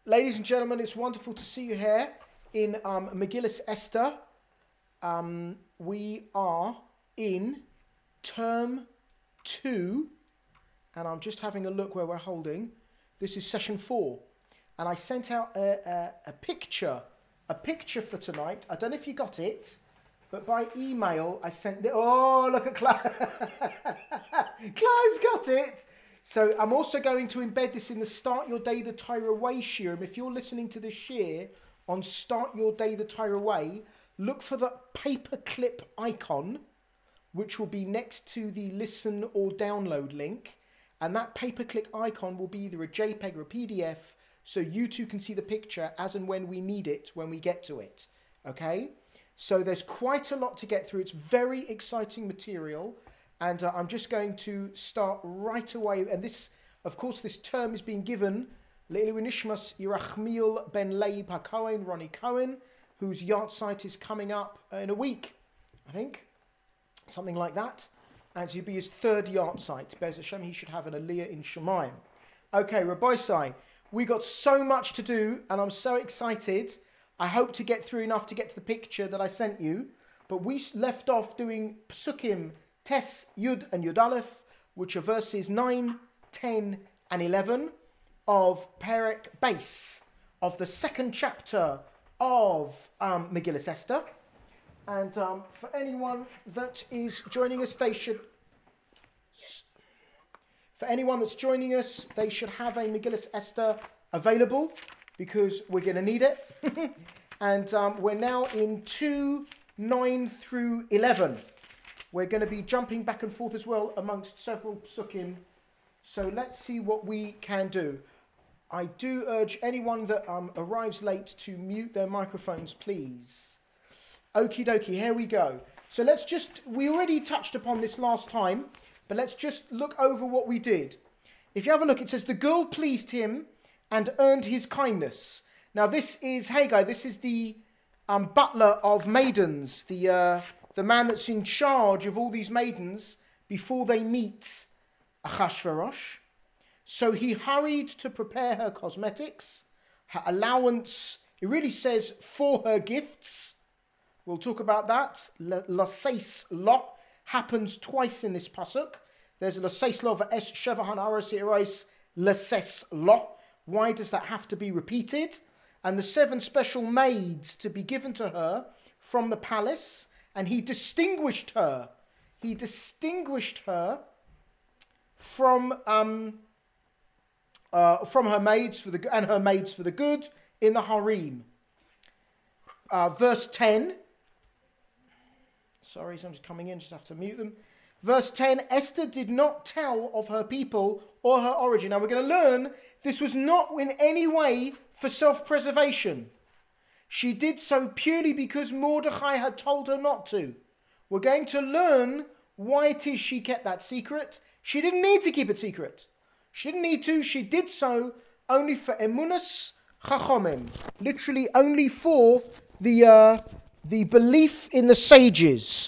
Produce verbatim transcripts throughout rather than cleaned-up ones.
Ladies and gentlemen, it's wonderful to see you here in um, Megillas Esther. Um, we are in term two, and I'm just having a look where we're holding. This is session four, and I sent out a, a, a picture, a picture for tonight. I don't know if you got it, but by email I sent it. Oh, look at Clive. Clive's got it. So I'm also going to embed this in the Start Your Day the Torah Way shiur. If you're listening to this shiur on Start Your Day the Torah Way, look for the paperclip icon, which will be next to the listen or download link. And that paperclip icon will be either a JPEG or a P D F, so you too can see the picture as and when we need it, when we get to it. Okay? So there's quite a lot to get through. It's very exciting material. And uh, I'm just going to start right away. And this, of course, this term is being given Le'ilui Nishmas Yerachmiel ben Leib HaKohen, Ronnie Cohen, whose yahrzeit is coming up in a week, I think. Something like that. And so it'll be his third yahrzeit. Be'ez Hashem, he should have an aliyah in Shemayim. Okay, Rabbi Sai, we got so much to do, and I'm so excited. I hope to get through enough to get to the picture that I sent you. But we left off doing Psukim Tes, Yud, and Yud Aleph, which are verses nine, ten, and eleven of Perek Beis, of the second chapter of um, Megillas Esther. And um, for anyone that is joining us, they should... For anyone that's joining us, they should have a Megillas Esther available, because we're going to need it. And um, we're now in two, nine through eleven. We're going to be jumping back and forth as well amongst several psukim. So let's see what we can do. I do urge anyone that um, arrives late to mute their microphones, please. Okie dokie, here we go. So let's just, we already touched upon this last time, but let's just look over what we did. If you have a look, it says, the girl pleased him and earned his kindness. Now this is Haggai, this is the um, butler of maidens, the... Uh, the man that's in charge of all these maidens before they meet Achashverosh. So he hurried to prepare her cosmetics, her allowance, it really says for her gifts. We'll talk about that. Laseis lo happens twice in this pasuk. There's a laseis lo v'es shevahan aros irais laseis lo. Why does that have to be repeated? And the seven special maids to be given to her from the palace. And he distinguished her. He distinguished her from um, uh, from her maids for the and her maids for the good in the harem. Uh, verse ten. Sorry, someone's coming in. Just have to mute them. Verse ten. Esther did not tell of her people or her origin. Now we're going to learn this was not in any way for self-preservation. She did so purely because Mordechai had told her not to. We're going to learn why it is she kept that secret. She didn't need to keep it secret. She didn't need to. She did so only for emunas chachomim. Literally only for the, uh, the belief in the sages.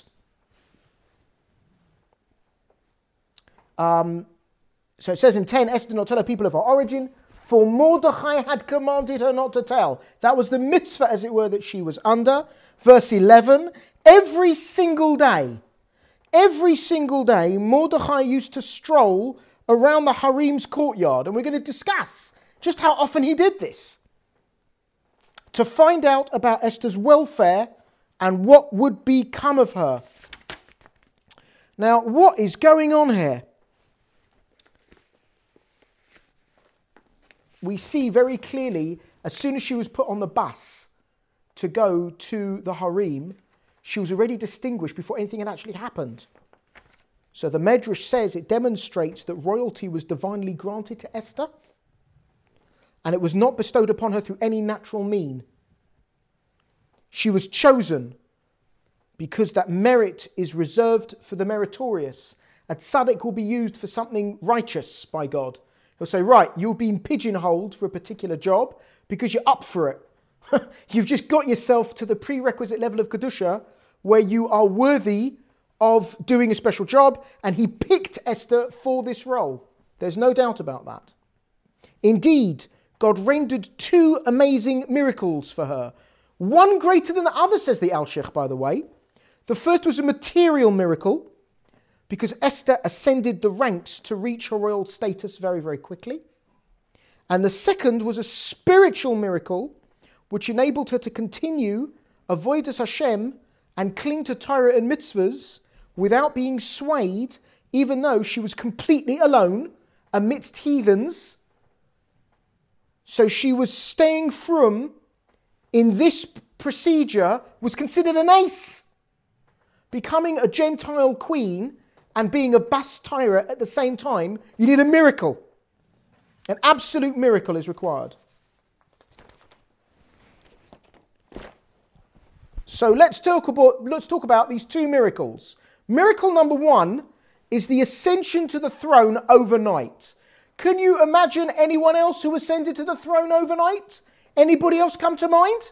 Um, so it says in ten, Esther did not tell her people of her origin, for Mordechai had commanded her not to tell. That was the mitzvah, as it were, that she was under. Verse eleven, every single day, every single day, Mordechai used to stroll around the harem's courtyard. And we're going to discuss just how often he did this, to find out about Esther's welfare and what would become of her. Now, what is going on here? We see very clearly, as soon as she was put on the bus to go to the harem, she was already distinguished before anything had actually happened. So the Medrash says it demonstrates that royalty was divinely granted to Esther, and it was not bestowed upon her through any natural mean. She was chosen because that merit is reserved for the meritorious. A tzaddik will be used for something righteous by God. He'll say, right, you've been pigeonholed for a particular job because you're up for it. You've just got yourself to the prerequisite level of Kedusha where you are worthy of doing a special job, and he picked Esther for this role. There's no doubt about that. Indeed, God rendered two amazing miracles for her. One greater than the other, says the Al-Sheikh, by the way. The first was a material miracle, because Esther ascended the ranks to reach her royal status very, very quickly. And the second was a spiritual miracle, which enabled her to continue avodas Hashem and cling to Torah and mitzvahs without being swayed, even though she was completely alone amidst heathens. So she was staying from, in this procedure, was considered an ace. Becoming a Gentile queen and being a Bas Torah at the same time, you need a miracle. An absolute miracle is required. So let's talk about, let's talk about these two miracles. Miracle number one is the ascension to the throne overnight. Can you imagine anyone else who ascended to the throne overnight? Anybody else come to mind?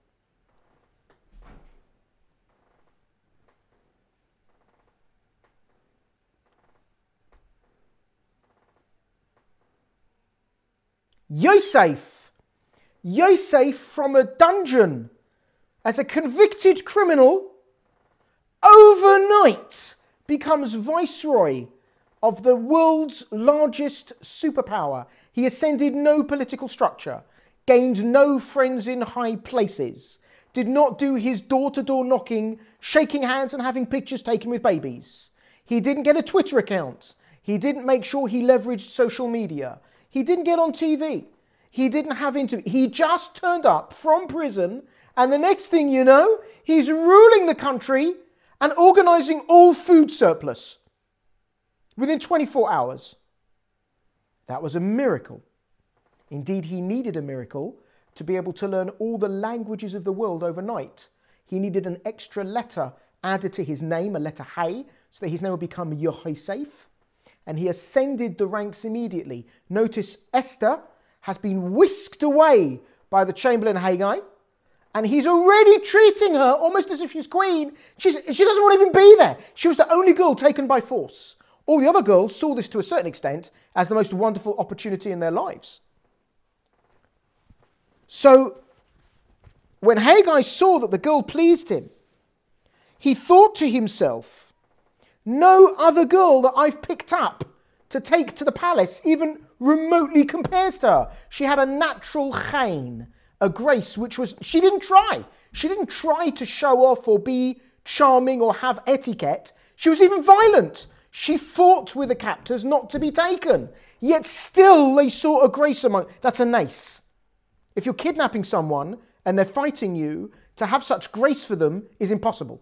Yosef. Yosef from a dungeon as a convicted criminal overnight becomes viceroy of the world's largest superpower. He ascended no political structure, gained no friends in high places, did not do his door-to-door knocking, shaking hands and having pictures taken with babies. He didn't get a Twitter account. He didn't make sure he leveraged social media. He didn't get on T V. He didn't have interviews. He just turned up from prison, and the next thing you know, he's ruling the country and organising all food surplus within twenty-four hours. That was a miracle. Indeed, he needed a miracle to be able to learn all the languages of the world overnight. He needed an extra letter added to his name, a letter Hay, so that his name would become Yosef. And he ascended the ranks immediately. Notice Esther has been whisked away by the Chamberlain Haggai, and he's already treating her almost as if she's queen. She's, she doesn't want to even be there. She was the only girl taken by force. All the other girls saw this to a certain extent as the most wonderful opportunity in their lives. So, when Haggai saw that the girl pleased him, he thought to himself, no other girl that I've picked up to take to the palace even remotely compares to her. She had a natural chain, a grace which was, she didn't try. She didn't try to show off or be charming or have etiquette. She was even violent. She fought with the captors not to be taken. Yet still they saw a grace among, that's a nace. If you're kidnapping someone and they're fighting you, to have such grace for them is impossible.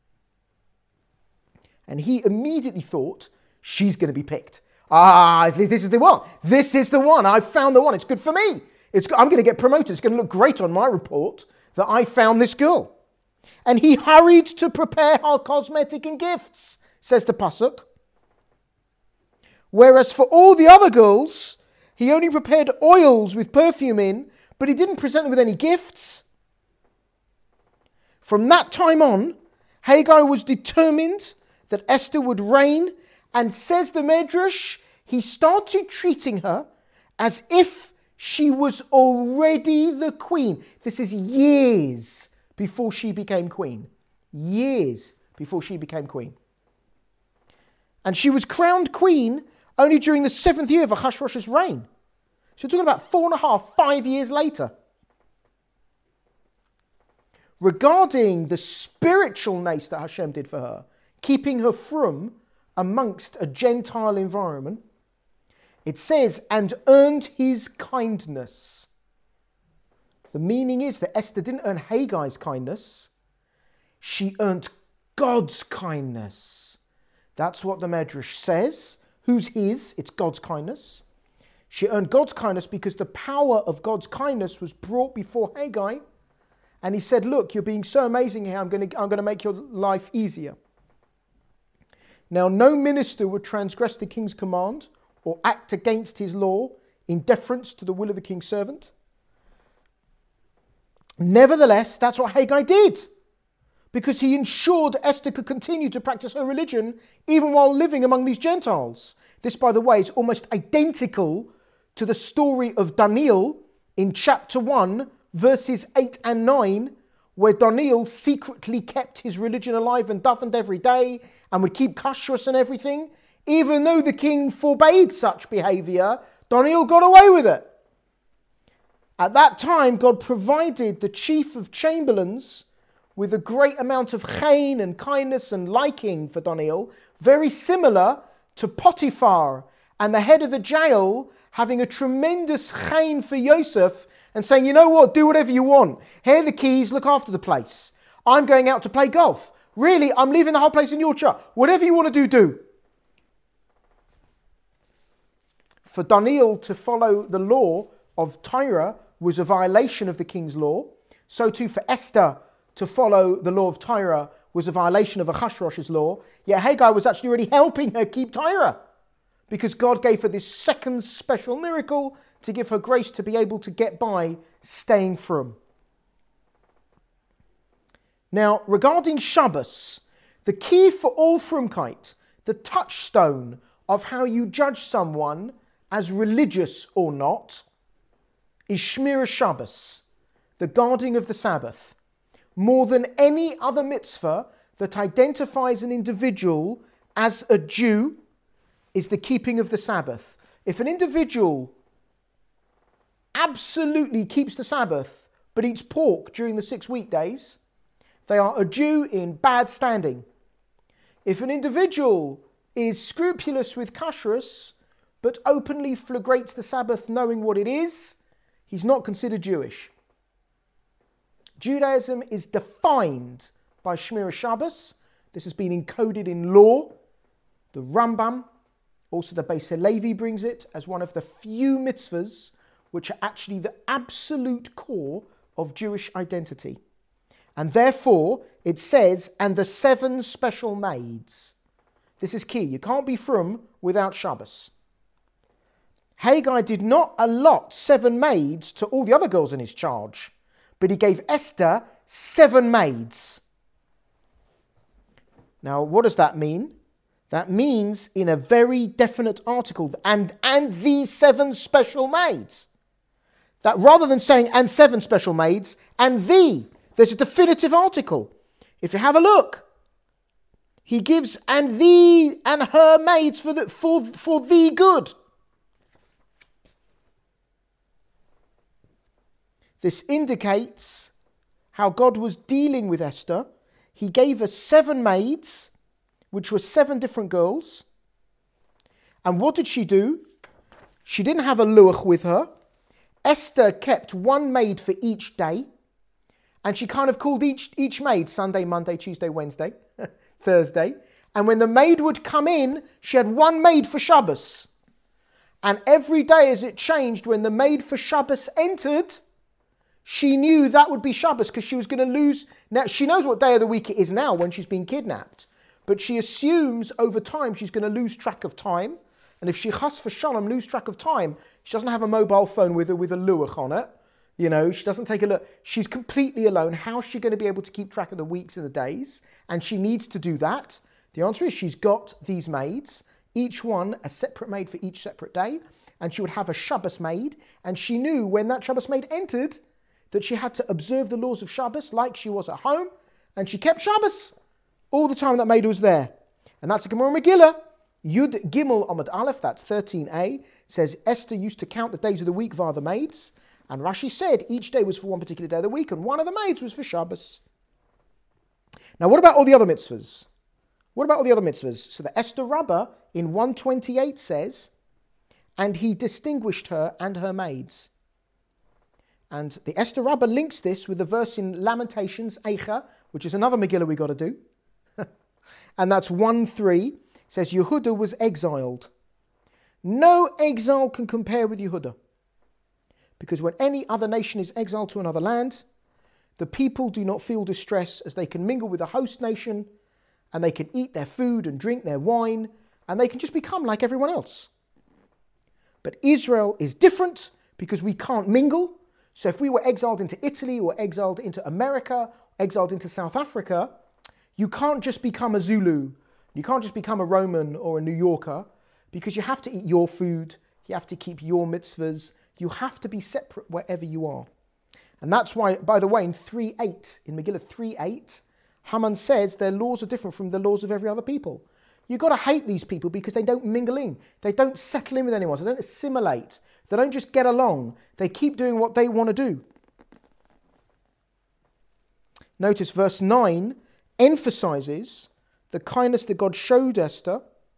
And he immediately thought, she's going to be picked. Ah, this is the one. This is the one. I've found the one. It's good for me. It's, I'm going to get promoted. It's going to look great on my report that I found this girl. And he hurried to prepare her cosmetic and gifts, says the Pasuk. Whereas for all the other girls, he only prepared oils with perfume in, but he didn't present them with any gifts. From that time on, Haggai was determined that Esther would reign, and says the Medrash, he started treating her as if she was already the queen. This is years before she became queen. Years before she became queen. And she was crowned queen only during the seventh year of Ahasuerus' reign. So we're talking about four and a half, five years later. Regarding the spiritual nace that Hashem did for her, keeping her from amongst a Gentile environment, it says, and earned his kindness. The meaning is that Esther didn't earn Haggai's kindness. She earned God's kindness. That's what the Medrash says. Who's his? It's God's kindness. She earned God's kindness because the power of God's kindness was brought before Haggai. And he said, look, you're being so amazing here. I'm going to, I'm going to make your life easier. Now, no minister would transgress the king's command or act against his law in deference to the will of the king's servant. Nevertheless, that's what Haggai did, because he ensured Esther could continue to practice her religion even while living among these Gentiles. This, by the way, is almost identical to the story of Daniel in chapter one, verses eight and nine, where Daniel secretly kept his religion alive and davened every day and would keep kashrus and everything, even though the king forbade such behavior, Daniel got away with it. At that time, God provided the chief of chamberlains with a great amount of chen and kindness and liking for Daniel, very similar to Potiphar and the head of the jail having a tremendous chen for Yosef and saying, you know what, do whatever you want. Here are the keys, look after the place. I'm going out to play golf. Really, I'm leaving the whole place in your charge. Whatever you want to do, do. For Daniel to follow the law of Tyre was a violation of the king's law. So too for Esther to follow the law of Tyre was a violation of Ahasuerus' law. Yet Haggai was actually already helping her keep Tyre, because God gave her this second special miracle to give her grace to be able to get by staying from. Now, regarding Shabbos, the key for all frumkeit, the touchstone of how you judge someone as religious or not, is Shmira Shabbos, the guarding of the Sabbath. More than any other mitzvah that identifies an individual as a Jew is the keeping of the Sabbath. If an individual absolutely keeps the Sabbath but eats pork during the six weekdays, they are a Jew in bad standing. If an individual is scrupulous with kashrus but openly flagrates the Sabbath knowing what it is, he's not considered Jewish. Judaism is defined by Shmira Shabbos. This has been encoded in law. The Rambam, also the Beis Halevi, brings it as one of the few mitzvahs which are actually the absolute core of Jewish identity. And therefore, it says, and the seven special maids. This is key. You can't be frum without Shabbos. Haggai did not allot seven maids to all the other girls in his charge, but he gave Esther seven maids. Now, what does that mean? That means in a very definite article, and, and these seven special maids. That rather than saying, and seven special maids, and the, there's a definitive article. If you have a look, he gives, and the, and her maids for the, for, for the good. This indicates how God was dealing with Esther. He gave her seven maids, which were seven different girls. And what did she do? She didn't have a luach with her. Esther kept one maid for each day. And she kind of called each, each maid Sunday, Monday, Tuesday, Wednesday, Thursday. And when the maid would come in, she had one maid for Shabbos. And every day as it changed, when the maid for Shabbos entered, she knew that would be Shabbos because she was going to lose. Now, she knows what day of the week it is now when she's been kidnapped. But she assumes over time she's going to lose track of time. And if she chas for shalom lose track of time, she doesn't have a mobile phone with her with a luach on it. You know, she doesn't take a look. She's completely alone. How's she going to be able to keep track of the weeks and the days? And she needs to do that. The answer is she's got these maids, each one a separate maid for each separate day. And she would have a Shabbos maid. And she knew when that Shabbos maid entered that she had to observe the laws of Shabbos like she was at home. And she kept Shabbos all the time that maid was there. And that's a Gemara Megillah. Yud Gimel Amud Aleph, that's thirteen a, says Esther used to count the days of the week via the maids. And Rashi said each day was for one particular day of the week, and one of the maids was for Shabbos. Now, what about all the other mitzvahs? What about all the other mitzvahs? So the Esther Rabbah in one twenty-eight says, and he distinguished her and her maids. And the Esther Rabbah links this with the verse in Lamentations, Eicha, which is another Megillah we got to do. And that's one three. Says Yehuda was exiled. No exile can compare with Yehuda. Because when any other nation is exiled to another land, the people do not feel distress as they can mingle with the host nation and they can eat their food and drink their wine and they can just become like everyone else. But Israel is different because we can't mingle. So if we were exiled into Italy or exiled into America, exiled into South Africa, you can't just become a Zulu. You can't just become a Roman or a New Yorker because you have to eat your food. You have to keep your mitzvahs. You have to be separate wherever you are. And that's why, by the way, in three eight, in Megillah three eight, Haman says their laws are different from the laws of every other people. You've got to hate these people because they don't mingle in. They don't settle in with anyone. They don't assimilate. They don't just get along. They keep doing what they want to do. Notice verse nine emphasizes the kindness that God showed Esther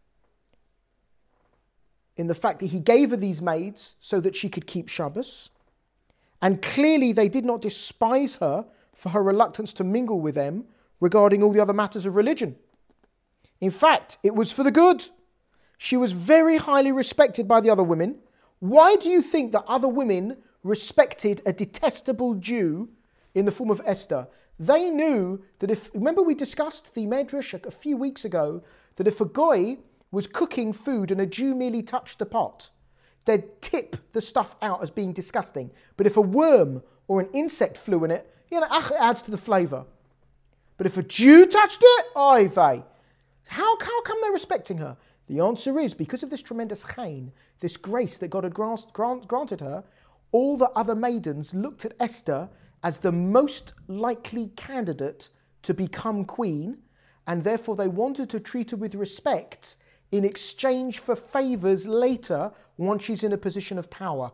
in the fact that he gave her these maids so that she could keep Shabbos. And clearly they did not despise her for her reluctance to mingle with them regarding all the other matters of religion. In fact, it was for the good. She was very highly respected by the other women. Why do you think that other women respected a detestable Jew in the form of Esther? They knew that if, remember we discussed the Medrash a few weeks ago, that if a goy was cooking food and a Jew merely touched the pot, they'd tip the stuff out as being disgusting. But if a worm or an insect flew in it, you know, it adds to the flavour. But if a Jew touched it, oy vey. How, how come they're respecting her? The answer is because of this tremendous chain, this grace that God had grant, grant, granted her, all the other maidens looked at Esther as the most likely candidate to become queen, and therefore they wanted to treat her with respect in exchange for favours later once she's in a position of power.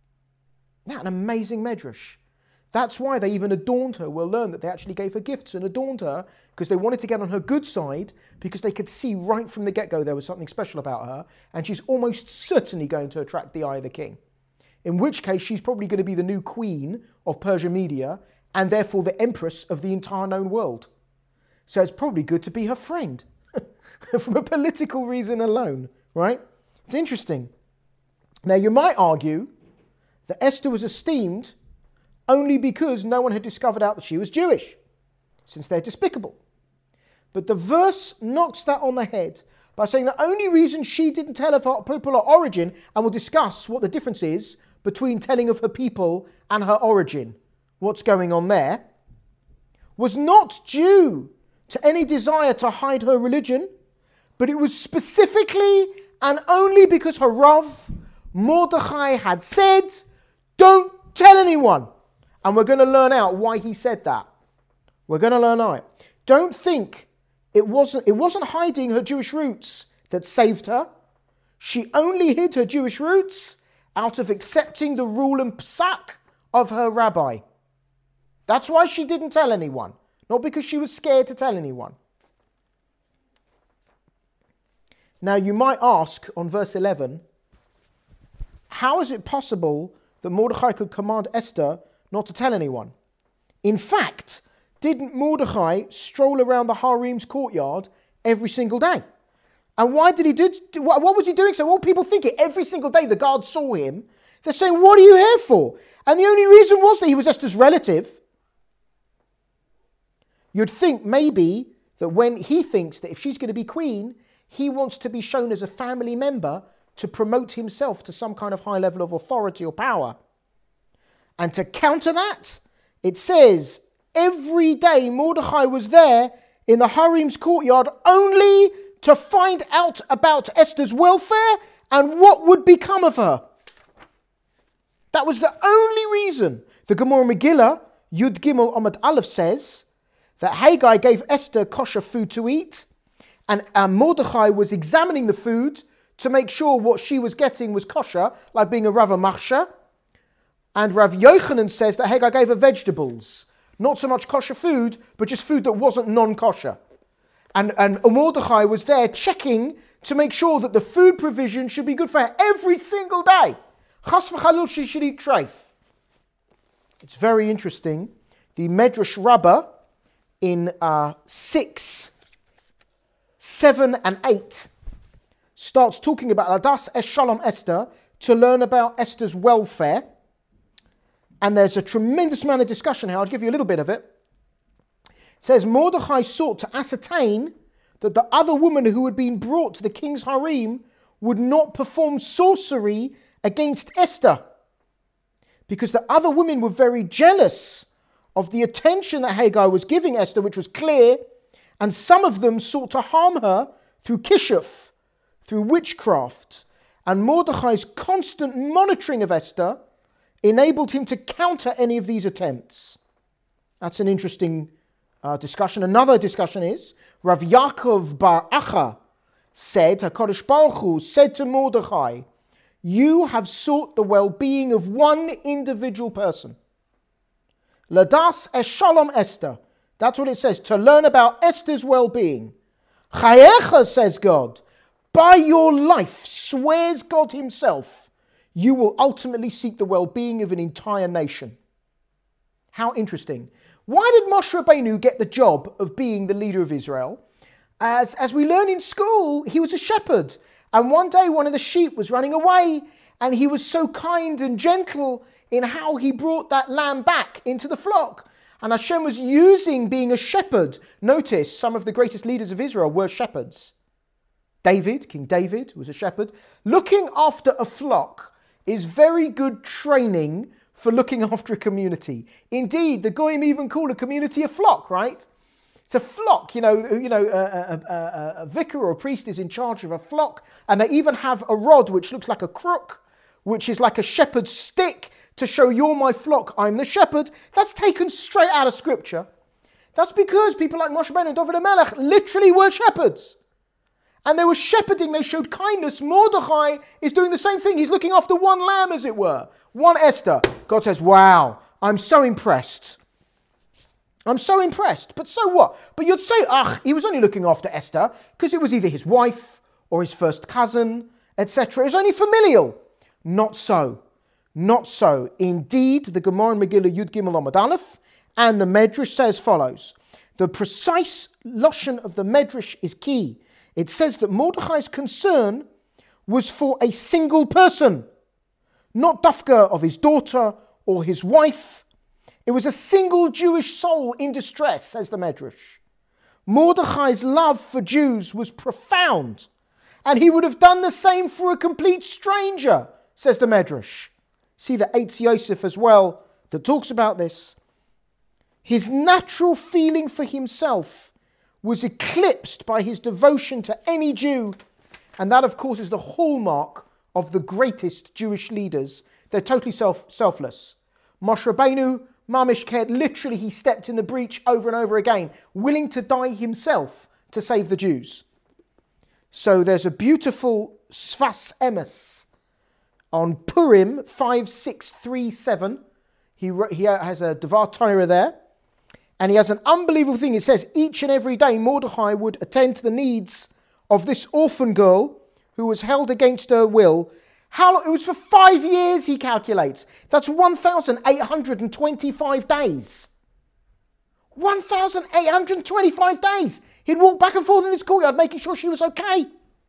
Now, an amazing medrash. That's why they even adorned her. We'll learn that they actually gave her gifts and adorned her because they wanted to get on her good side, because they could see right from the get-go there was something special about her, and she's almost certainly going to attract the eye of the king. In which case, she's probably going to be the new queen of Persia Media and therefore the empress of the entire known world. So it's probably good to be her friend from a political reason alone, right? It's interesting. Now, you might argue that Esther was esteemed only because no one had discovered out that she was Jewish, since they're despicable. But the verse knocks that on the head by saying the only reason she didn't tell of her popular origin, and we'll discuss what the difference is between telling of her people and her origin, what's going on there, was not due to any desire to hide her religion, but it was specifically and only because her Rav, Mordechai, had said, don't tell anyone. And we're going to learn out why he said that. We're going to learn out. Don't think it wasn't, it wasn't hiding her Jewish roots that saved her. She only hid her Jewish roots out of accepting the rule and psak of her rabbi. That's why she didn't tell anyone. Not because she was scared to tell anyone. Now you might ask on verse eleven, how is it possible that Mordechai could command Esther not to tell anyone? In fact, didn't Mordechai stroll around the harem's courtyard every single day? And why did he do, what was he doing? So all people think it every single day the guards saw him. They're saying, what are you here for? And the only reason was that he was Esther's relative. You'd think maybe that when he thinks that if she's going to be queen, he wants to be shown as a family member to promote himself to some kind of high level of authority or power. And to counter that, it says, every day Mordechai was there in the harem's courtyard only to find out about Esther's welfare and what would become of her. That was the only reason. The Gemara Megillah, Yud Gimel Amud Aleph, says that Haggai gave Esther kosher food to eat, and uh, Mordechai was examining the food to make sure what she was getting was kosher, like being a Rav Machsha. And Rav Yochanan says that Haggai gave her vegetables, not so much kosher food, but just food that wasn't non-kosher. And, and Mordechai was there checking to make sure that the food provision should be good for her every single day. Chas v'chalil, she should eat treif. It's very interesting. The Medrash Rabbah in uh, six, seven and eight starts talking about Adas Es Shalom Esther to learn about Esther's welfare. And there's a tremendous amount of discussion here. I'll give you a little bit of it. It says, Mordechai sought to ascertain that the other woman who had been brought to the king's harem would not perform sorcery against Esther, because the other women were very jealous of the attention that Haggai was giving Esther, which was clear, and some of them sought to harm her through kishuf, through witchcraft. And Mordechai's constant monitoring of Esther enabled him to counter any of these attempts? That's an interesting uh, discussion. Another discussion is, Rav Yaakov bar Acha said, HaKadosh Baruch Hu said to Mordechai, you have sought the well-being of one individual person. Ladas es shalom Esther. That's what it says, to learn about Esther's well-being. Chayecha, says God, by your life, swears God himself, you will ultimately seek the well-being of an entire nation. How interesting. Why did Moshe Rabbeinu get the job of being the leader of Israel? As, as we learn in school, he was a shepherd. And one day one of the sheep was running away, and he was so kind and gentle in how he brought that lamb back into the flock. And Hashem was using being a shepherd. Notice some of the greatest leaders of Israel were shepherds. David, King David, was a shepherd. Looking after a flock is very good training for looking after a community. Indeed, the Goyim even call a community a flock, right? It's a flock, you know, you know, a, a, a, a vicar or a priest is in charge of a flock, and they even have a rod which looks like a crook, which is like a shepherd's stick to show you're my flock, I'm the shepherd. That's taken straight out of scripture. That's because people like Moshe Rabbeinu and David HaMelech literally were shepherds. And they were shepherding, they showed kindness. Mordechai is doing the same thing. He's looking after one lamb, as it were. One Esther. God says, wow, I'm so impressed. I'm so impressed. But so what? But you'd say, ah, he was only looking after Esther because it was either his wife or his first cousin, et cetera. It was only familial. Not so. Not so. Indeed, the Gemara in Megillah Yud Gimel Amud Aleph and the Medrash say as follows. The precise lashon of the Medrash is key. It says that Mordechai's concern was for a single person, not dafka of his daughter or his wife. It was a single Jewish soul in distress, says the Medrash. Mordechai's love for Jews was profound, and he would have done the same for a complete stranger, says the Medrash. See the Eitz Yosef as well that talks about this. His natural feeling for himself was eclipsed by his devotion to any Jew. And that, of course, is the hallmark of the greatest Jewish leaders. They're totally self, selfless. Moshe Rabbeinu, Mamish cared, literally he stepped in the breach over and over again, willing to die himself to save the Jews. So there's a beautiful Sfas Emes on Purim five six three seven. He, he has a Devar Torah there. And he has an unbelievable thing. It says, each and every day Mordechai would attend to the needs of this orphan girl who was held against her will. How long? It was for five years, he calculates. That's one thousand eight hundred twenty-five days. one thousand eight hundred twenty-five days. He'd walk back and forth in this courtyard making sure she was okay.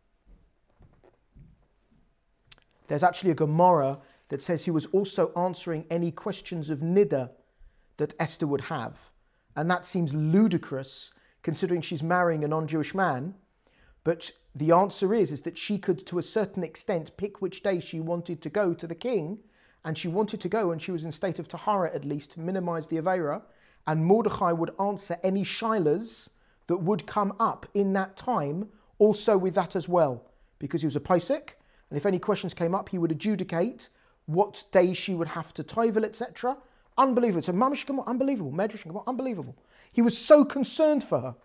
There's actually a Gemara that says he was also answering any questions of niddah that Esther would have. And that seems ludicrous, considering she's marrying a non-Jewish man. But the answer is, is that she could, to a certain extent, pick which day she wanted to go to the king. And she wanted to go, and she was in state of Tahara at least, to minimize the Aveira. And Mordechai would answer any shilas that would come up in that time, also with that as well. Because he was a Paisik, and if any questions came up, he would adjudicate what day she would have to toivel, et cetera. Unbelievable. It's a Mamish Gemara, unbelievable. Medrash Gemara, unbelievable. He was so concerned for her.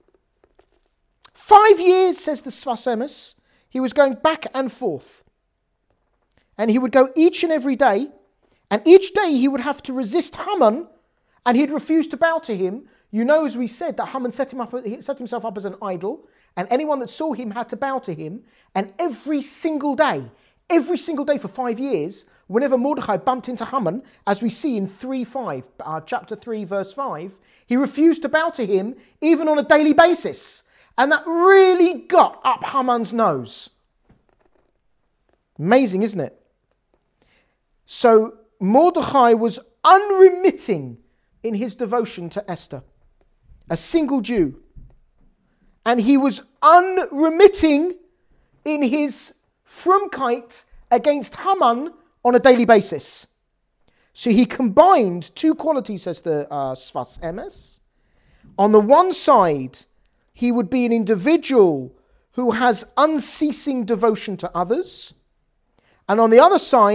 Five years, says the Sfas Emes, he was going back and forth. And he would go each and every day, and each day he would have to resist Haman, and he'd refuse to bow to him. You know, as we said, that Haman set, him up, he set himself up as an idol, and anyone that saw him had to bow to him. And every single day, every single day for five years, whenever Mordechai bumped into Haman, as we see in three five, uh, chapter three, verse five, he refused to bow to him even on a daily basis. And that really got up Haman's nose. Amazing, isn't it? So Mordechai was unremitting in his devotion to Esther, a single Jew. And he was unremitting in his frumkeit against Haman on a daily basis. So he combined two qualities, says the uh, Sfas Emes. On the one side, he would be an individual who has unceasing devotion to others. And on the other side,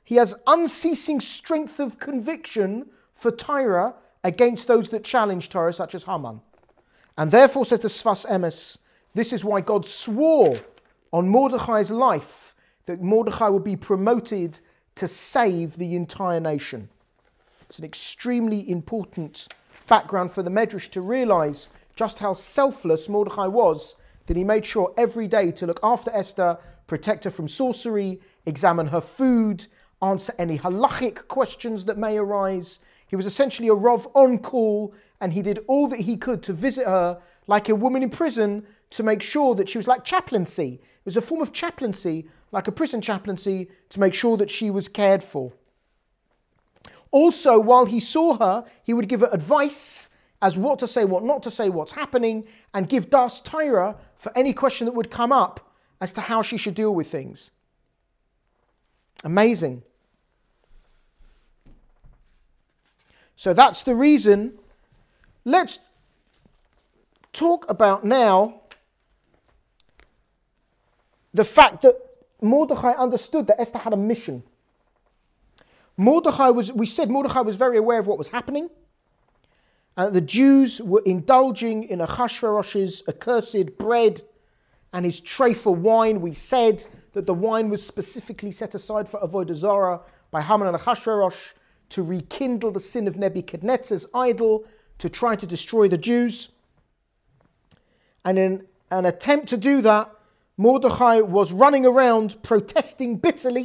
He has unceasing strength of conviction for Torah against those that challenge Torah, such as Haman. And therefore, says the Sfas Emes, this is why God swore on Mordechai's life that Mordechai would be promoted to save the entire nation. It's an extremely important background for the Medrash to realize just how selfless Mordechai was, that he made sure every day to look after Esther, protect her from sorcery, examine her food, answer any halachic questions that may arise. He was essentially a Rav on call, and he did all that he could to visit her like a woman in prison to make sure that she was like chaplaincy. It was a form of chaplaincy, like a prison chaplaincy, to make sure that she was cared for. Also, while he saw her, he would give her advice as what to say, what not to say, what's happening, and give Das Torah for any question that would come up as to how she should deal with things. Amazing. So that's the reason. Let's talk about now the fact that Mordechai understood that Esther had a mission. Mordechai was, we said Mordechai was very aware of what was happening. Uh, the Jews were indulging in Achashverosh's accursed bread and his tray for wine. We said that the wine was specifically set aside for Avodah Zarah by Haman and Achashverosh to rekindle the sin of Nebuchadnezzar's idol, to try to destroy the Jews. And in an attempt to do that, Mordechai was running around protesting bitterly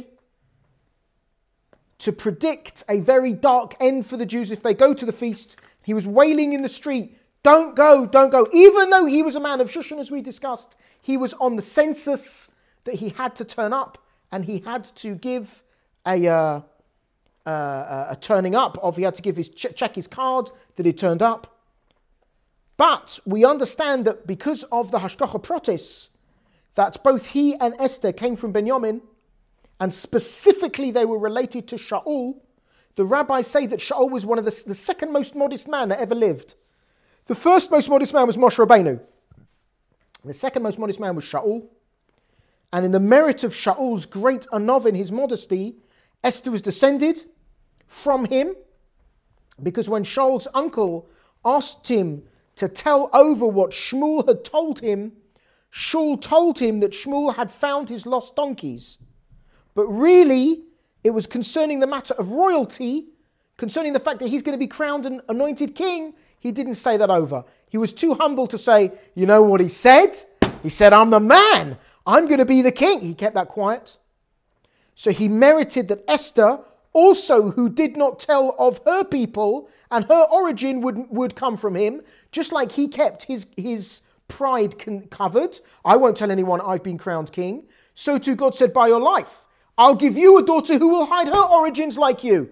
to predict a very dark end for the Jews if they go to the feast. He was wailing in the street, don't go, don't go. Even though he was a man of Shushan, as we discussed, he was on the census that he had to turn up, and he had to give a, uh, uh, a turning up of, he had to give his ch- check his card that he turned up. But we understand that because of the Hashgacha Protis, that both he and Esther came from Benjamin, and specifically they were related to Shaul. The rabbis say that Shaul was one of the, the second most modest man that ever lived. The first most modest man was Moshe Rabbeinu. The second most modest man was Shaul. And in the merit of Shaul's great anov in his modesty, Esther was descended from him, because when Shaul's uncle asked him to tell over what Shmuel had told him, Shaul told him that Shmuel had found his lost donkeys. But really, it was concerning the matter of royalty, concerning the fact that he's going to be crowned an anointed king. He didn't say that over. He was too humble to say, you know what he said? He said, I'm the man. I'm going to be the king. He kept that quiet. So he merited that Esther, also who did not tell of her people and her origin would, would come from him, just like he kept his, his pride con- covered. I won't tell anyone I've been crowned king. So too God said, by your life, I'll give you a daughter who will hide her origins like you.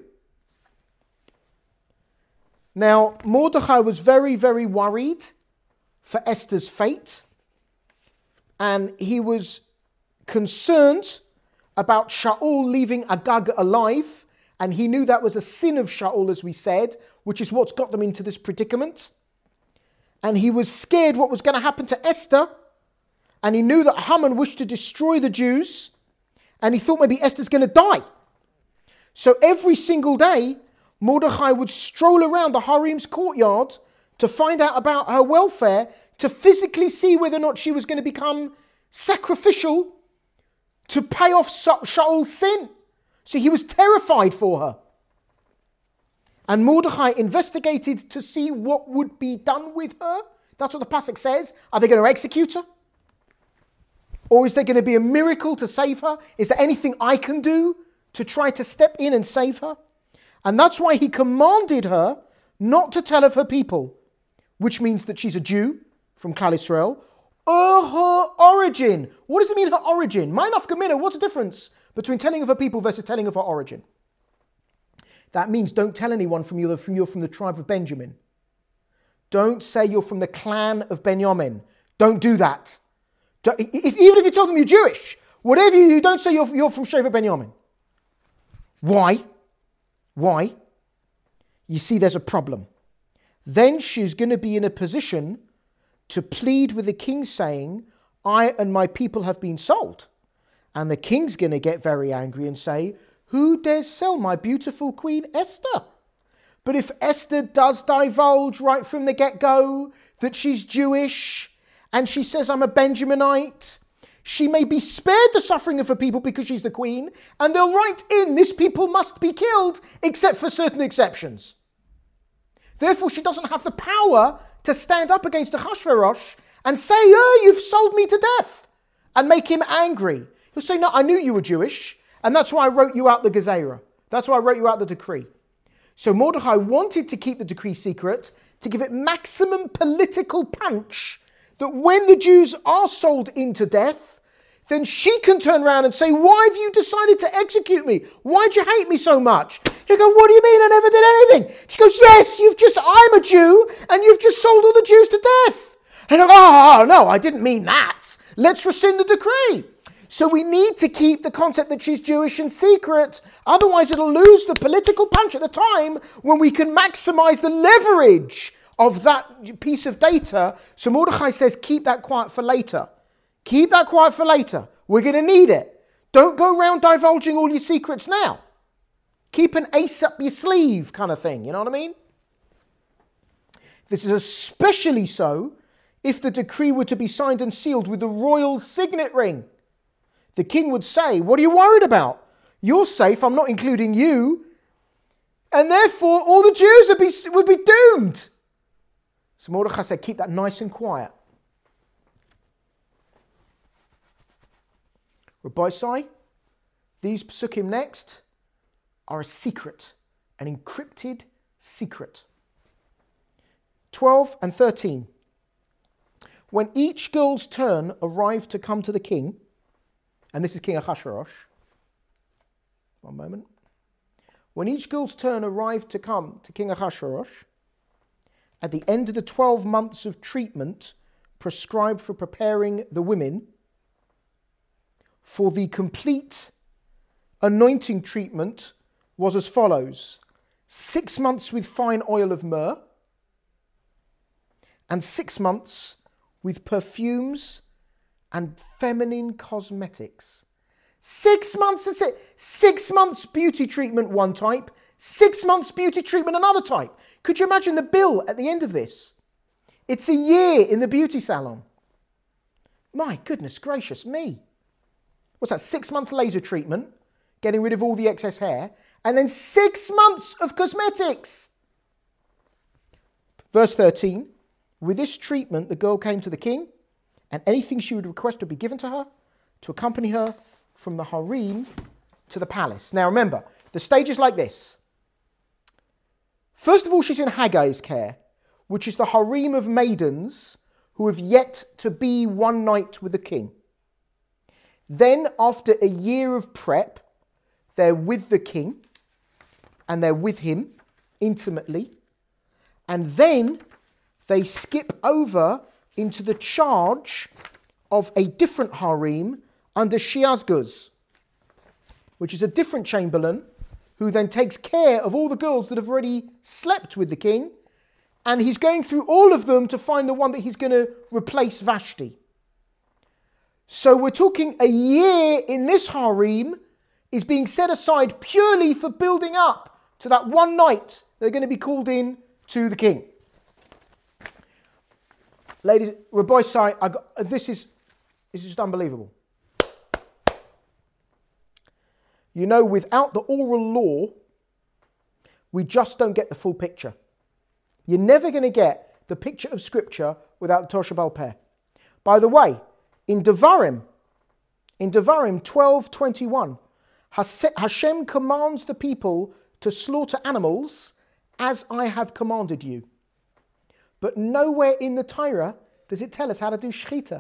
Now, Mordechai was very, very worried for Esther's fate. And he was concerned about Shaul leaving Agag alive. And he knew that was a sin of Shaul, as we said, which is what's got them into this predicament. And he was scared what was going to happen to Esther. And he knew that Haman wished to destroy the Jews. And he thought maybe Esther's going to die. So every single day, Mordechai would stroll around the harem's courtyard to find out about her welfare, to physically see whether or not she was going to become sacrificial to pay off Shaul's sin. So he was terrified for her. And Mordechai investigated to see what would be done with her. That's what the pasuk says. Are they going to execute her? Or is there going to be a miracle to save her? Is there anything I can do to try to step in and save her? And that's why he commanded her not to tell of her people, which means that she's a Jew from Klal Yisrael, or her origin. What does it mean, her origin? My nafka mina, what's the difference between telling of her people versus telling of her origin? That means don't tell anyone from you're from, you're from the tribe of Benjamin. Don't say you're from the clan of Benjamin. Don't do that. Don't, if, even if you tell them you're Jewish, whatever you do, don't say you're, you're from Sheva Benjamin. Why? Why? You see, there's a problem. Then she's going to be in a position to plead with the king saying, I and my people have been sold. And the king's going to get very angry and say, Who dares sell my beautiful Queen Esther? But if Esther does divulge right from the get-go that she's Jewish and she says, I'm a Benjaminite, she may be spared the suffering of her people because she's the queen, and they'll write in, this people must be killed, except for certain exceptions. Therefore, she doesn't have the power to stand up against Ahasuerus and say, oh, you've sold me to death, and make him angry. He'll say, no, I knew you were Jewish, and that's why I wrote you out the Gezerah. That's why I wrote you out the decree. So Mordechai wanted to keep the decree secret to give it maximum political punch, that when the Jews are sold into death, then she can turn around and say, why have you decided to execute me? Why do you hate me so much? You go, what do you mean I never did anything? She goes, yes, you've just, I'm a Jew, and you've just sold all the Jews to death. And I go, oh, no, I didn't mean that. Let's rescind the decree. So we need to keep the concept that she's Jewish in secret. Otherwise, it'll lose the political punch at the time when we can maximize the leverage of that piece of data. So Mordechai says, keep that quiet for later. Keep that quiet for later. We're going to need it. Don't go around divulging all your secrets now. Keep an ace up your sleeve kind of thing. You know what I mean? This is especially so if the decree were to be signed and sealed with the royal signet ring. The king would say, what are you worried about? You're safe, I'm not including you. And therefore, all the Jews would be, would be doomed. So Mordechai said, keep that nice and quiet. Rabbi Sai, these psukim next are a secret, an encrypted secret. twelve and thirteen. When each girl's turn arrived to come to the king, and this is King Ahasuerus. One moment. When each girl's turn arrived to come to King Ahasuerus, at the end of the twelve months of treatment prescribed for preparing the women, for the complete anointing treatment was as follows. Six months with fine oil of myrrh, and six months with perfumes and feminine cosmetics. Six months, that's it. Six months beauty treatment, one type. Six months beauty treatment, another type. Could you imagine the bill at the end of this? It's a year in the beauty salon. My goodness gracious me. What's that? Six month laser treatment, getting rid of all the excess hair, and then six months of cosmetics. Verse thirteen. With this treatment, the girl came to the king, and anything she would request would be given to her to accompany her from the harem to the palace. Now remember, the stage is like this. First of all, she's in Haggai's care, which is the harem of maidens who have yet to be one night with the king. Then, after a year of prep, they're with the king, and they're with him intimately, and then they skip over into the charge of a different harem under Sheashguz, which is a different chamberlain who then takes care of all the girls that have already slept with the king, and he's going through all of them to find the one that he's going to replace Vashti. So we're talking a year in this harem is being set aside purely for building up to that one night they're going to be called in to the king. Ladies, Rabbi Sai, I got, this is this is just unbelievable. You know, without the oral law, we just don't get the full picture. You're never going to get the picture of Scripture without the Torah Sheba'al Peh. By the way, in Devarim, in Devarim twelve twenty-one, Hashem commands the people to slaughter animals as I have commanded you. But nowhere in the Torah does it tell us how to do shechita.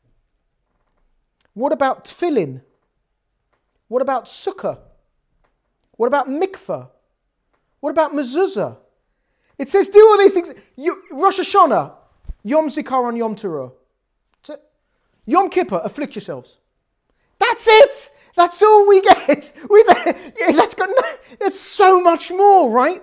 What about tefillin? What about sukkah? What about mikveh? What about mezuzah? It says do all these things. You, Rosh Hashanah, Yom Zikaron, Yom Teruah. That's it. Yom Kippur, afflict yourselves. That's it. That's all we get. We, that's got no, it's so much more, right?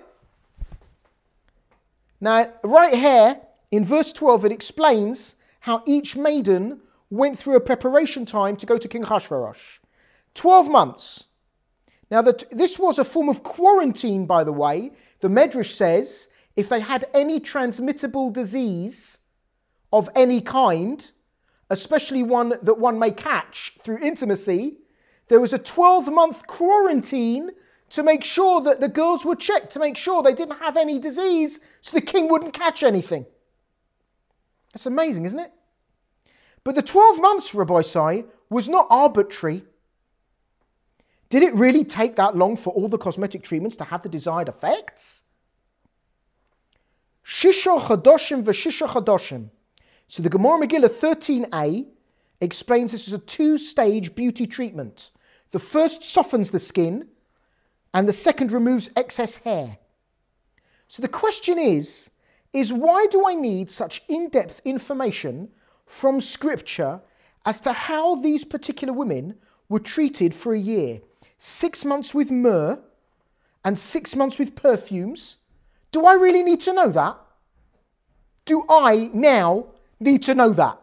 Now, right here, in verse twelve, it explains how each maiden went through a preparation time to go to King Ahasuerus. Twelve months. Now, that this was a form of quarantine, by the way. The Medrash says if they had any transmittable disease of any kind, especially one that one may catch through intimacy, there was a twelve-month quarantine to make sure that the girls were checked, to make sure they didn't have any disease, so the king wouldn't catch anything. That's amazing, isn't it? But the twelve months, Rabbi Sai, was not arbitrary. Did it really take that long for all the cosmetic treatments to have the desired effects? Shisha Chadoshim v'Shisha Chadoshim. So the Gemara Megillah thirteen a explains this as a two-stage beauty treatment. The first softens the skin, and the second removes excess hair. So the question is, is why do I need such in-depth information from Scripture as to how these particular women were treated for a year? Six months with myrrh and six months with perfumes. Do I really need to know that? Do I now need to know that?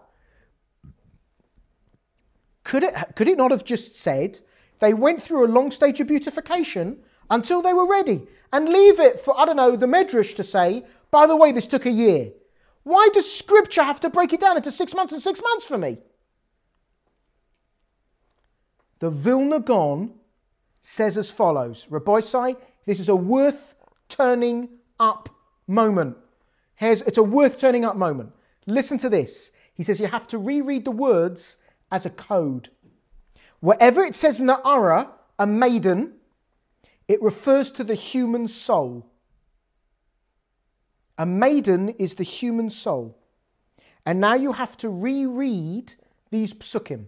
Could it, could it not have just said they went through a long stage of beautification until they were ready, and leave it for, I don't know, the Medrash to say, by the way, this took a year? Why does Scripture have to break it down into six months and six months for me? The Vilna Gaon says as follows. Rabbi Sai, this is a worth turning up moment. Here's, it's a worth turning up moment. Listen to this. He says you have to reread the words as a code. Wherever it says Na'ara, a maiden, it refers to the human soul. A maiden is the human soul. And now you have to reread these psukim.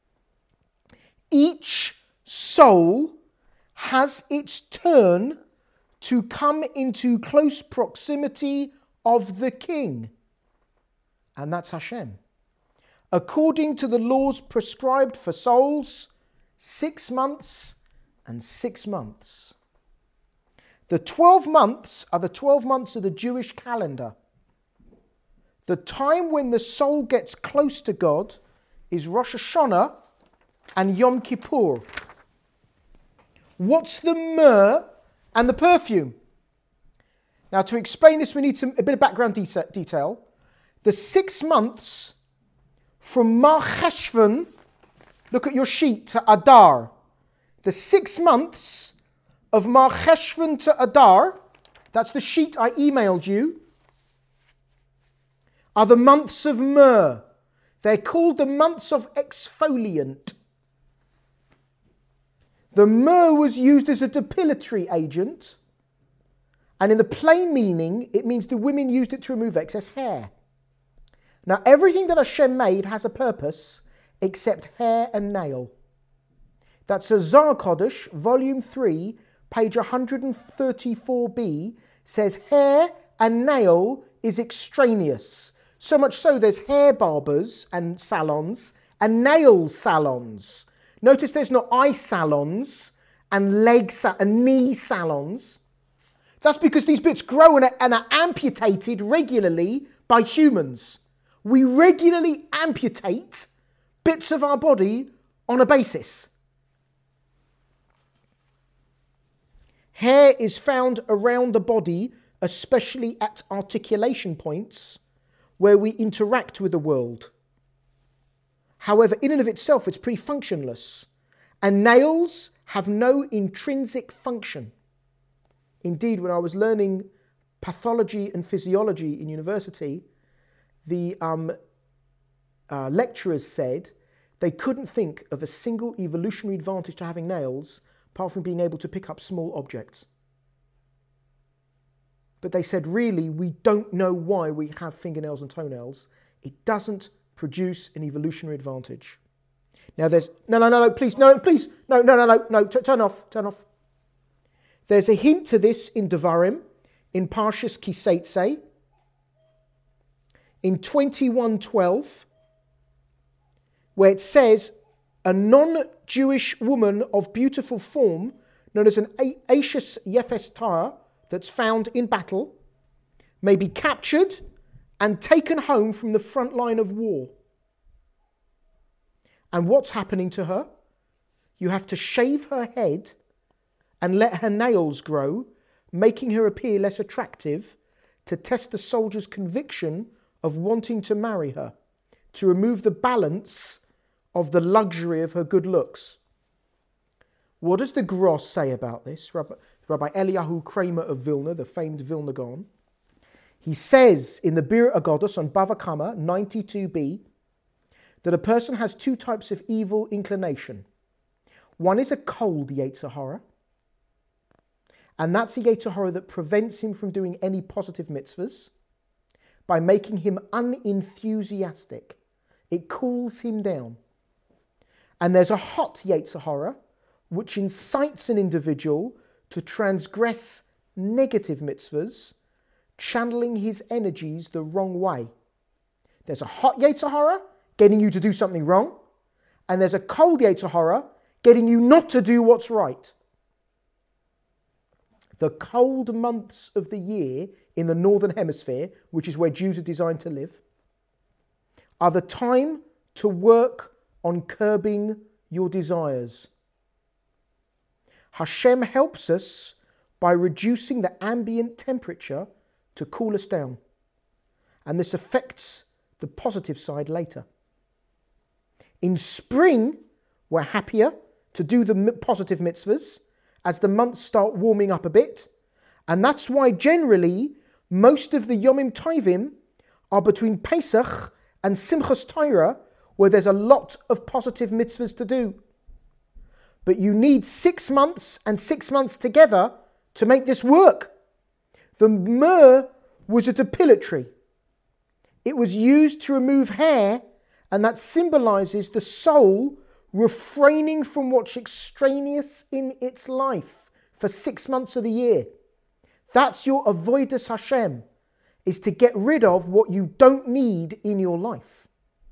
Each soul has its turn to come into close proximity of the king. And that's Hashem. According to the laws prescribed for souls, six months and six months. The twelve months are the twelve months of the Jewish calendar. The time when the soul gets close to God is Rosh Hashanah and Yom Kippur. What's the myrrh and the perfume? Now, to explain this, we need some, a bit of background de- detail. The six months from Mar Cheshvan, look at your sheet, to Adar. The six months of Mar Cheshvan to Adar, that's the sheet I emailed you, are the months of myrrh. They're called the months of exfoliant. The myrrh was used as a depilatory agent, and in the plain meaning, it means the women used it to remove excess hair. Now, everything that Hashem made has a purpose except hair and nail. That's a Zohar Kodesh, volume three, page one thirty-four b, says hair and nail is extraneous. So much so there's hair barbers and salons and nail salons. Notice there's no eye salons and leg sa- and knee salons. That's because these bits grow and are, and are amputated regularly by humans. We regularly amputate bits of our body on a basis. Hair is found around the body, especially at articulation points where we interact with the world. However, in and of itself, it's pretty functionless. And nails have no intrinsic function. Indeed, when I was learning pathology and physiology in university, the um, uh, lecturers said they couldn't think of a single evolutionary advantage to having nails apart from being able to pick up small objects. But they said, really, we don't know why we have fingernails and toenails. It doesn't produce an evolutionary advantage. Now there's, no, no, no, no, please, no, please, no, no, no, no, no, t- turn off, turn off. There's a hint to this in Devarim, in Parshas Kiseitse, in twenty-one twelve, where it says, a non-Jewish woman of beautiful form, known as an Ashes Yefes Tara, that's found in battle, may be captured and taken home from the front line of war. And what's happening to her? You have to shave her head and let her nails grow, making her appear less attractive, to test the soldier's conviction of wanting to marry her, to remove the balance of the luxury of her good looks. What does the Gross say about this? Rabbi, Rabbi Eliyahu Kramer of Vilna, the famed Vilna Gaon. He says in the Bir Agodos on Bava Kama ninety-two b that a person has two types of evil inclination. One is a cold Yetzer Hara, and that's a Yetzer Hara that prevents him from doing any positive mitzvahs by making him unenthusiastic. It cools him down. And there's a hot Yetzer Hara which incites an individual to transgress negative mitzvahs, channeling his energies the wrong way. There's a hot Yetzer Hara getting you to do something wrong, and there's a cold Yetzer Hara getting you not to do what's right. The cold months of the year in the Northern Hemisphere, which is where Jews are designed to live, are the time to work on curbing your desires. Hashem helps us by reducing the ambient temperature to cool us down. And this affects the positive side later. In spring, we're happier to do the positive mitzvahs as the months start warming up a bit. And that's why generally most of the Yomim Tovim are between Pesach and Simchas Torah, where there's a lot of positive mitzvahs to do. But you need six months and six months together to make this work. The myrrh was a depilatory. It was used to remove hair, and that symbolizes the soul refraining from what's extraneous in its life for six months of the year. That's your avodas Hashem, is to get rid of what you don't need in your life.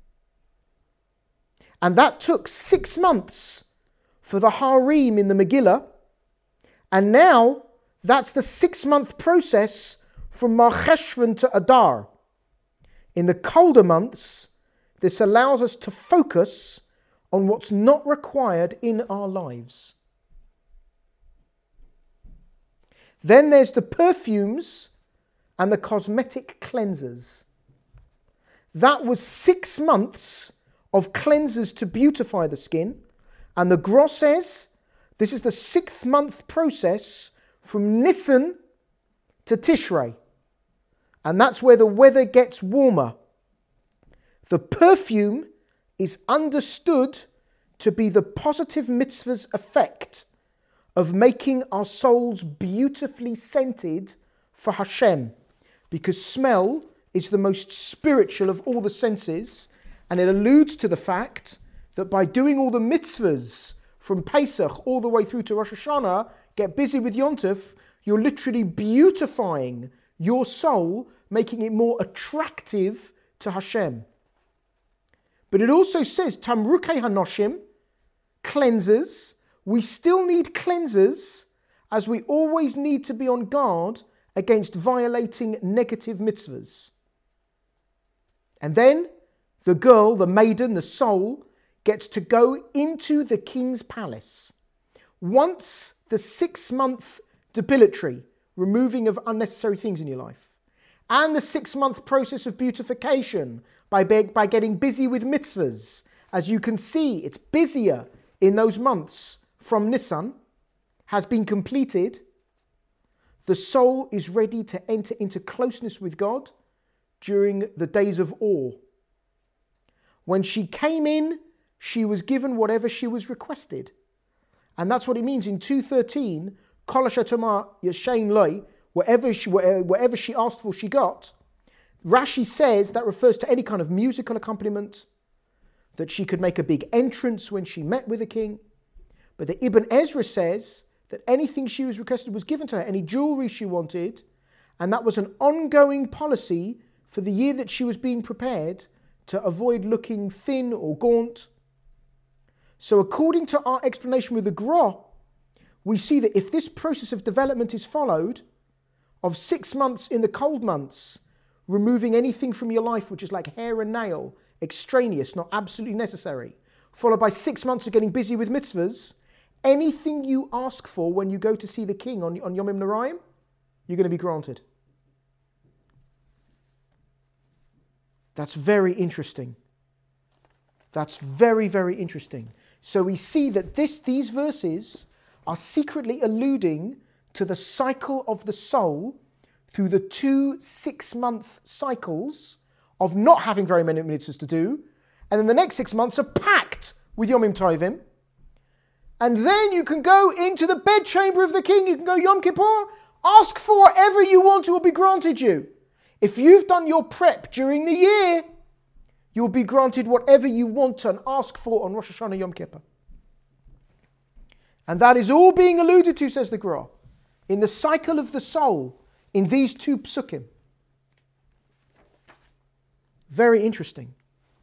And that took six months for the Harim in the Megillah, and now that's the six-month process from Mar Cheshvan to Adar. In the colder months, this allows us to focus on what's not required in our lives. Then there's the perfumes and the cosmetic cleansers. That was six months of cleansers to beautify the skin. And the Gross says this is the sixth month process from Nisan to Tishrei. And that's where the weather gets warmer. The perfume is understood to be the positive mitzvah's effect of making our souls beautifully scented for Hashem. Because smell is the most spiritual of all the senses, and it alludes to the fact that by doing all the mitzvahs from Pesach all the way through to Rosh Hashanah, get busy with Yom Tov, you're literally beautifying your soul, making it more attractive to Hashem. But it also says, Tamrukei Hanoshim, cleansers. We still need cleansers, as we always need to be on guard against violating negative mitzvahs. And then the girl, the maiden, the soul, gets to go into the king's palace. Once the six-month depilatory, removing of unnecessary things in your life, and the six-month process of beautification by, by getting busy with mitzvahs. As you can see, it's busier in those months from Nisan, has been completed. The soul is ready to enter into closeness with God during the days of awe. When she came in, she was given whatever she was requested. And that's what it means in two thirteen, Kol asher tomar yashein loi, whatever she, whatever she asked for, she got. Rashi says that refers to any kind of musical accompaniment, that she could make a big entrance when she met with the king. But the Ibn Ezra says that anything she was requested was given to her, any jewelry she wanted, and that was an ongoing policy for the year that she was being prepared to avoid looking thin or gaunt. So according to our explanation with the Gra, we see that if this process of development is followed, of six months in the cold months, removing anything from your life which is like hair and nail, extraneous, not absolutely necessary, followed by six months of getting busy with mitzvahs, anything you ask for when you go to see the king on, on Yom Noraim, you're going to be granted. That's very interesting. That's very, very interesting. So we see that this, these verses are secretly alluding to the cycle of the soul through the two six-month cycles of not having very many mitzvahs to do, and then the next six months are packed with Yomim Tovim. And then you can go into the bedchamber of the king. You can go Yom Kippur, ask for whatever you want, it will be granted you. If you've done your prep during the year, you'll be granted whatever you want and ask for on Rosh Hashanah Yom Kippur. And that is all being alluded to, says the Gra, in the cycle of the soul, in these two psukim. Very interesting.